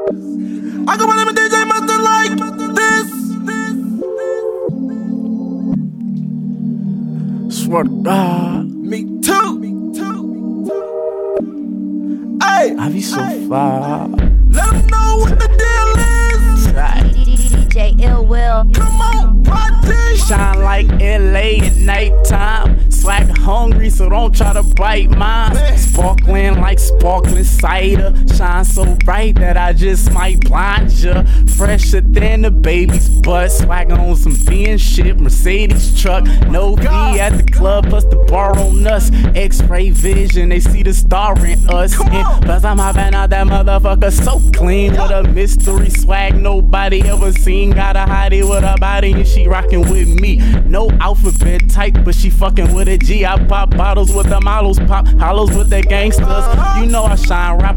I got my name and DJ Mustard like this. Swear to God. Me too. Hey, I be so far. Let them know what the deal is. DJ Ill Will. Come on, party. Shine like LA at nighttime. Swag hungry, so don't try to bite mine. Sparkling like sparkling cider. Shine so bright that I just might blind ya. Fresher than the baby's butt. Swag on some being shit. Mercedes truck. No fee at the club, plus the bar on us. X-ray vision, they see the star in us. And plus I'm hopping out that motherfucker so clean. With a mystery swag nobody ever seen. Got a hottie with her body and she rockin' with me. No alphabet type, but she fucking with a G. I pop bottles with the models, pop hollows with the gangsters. You know I shine rap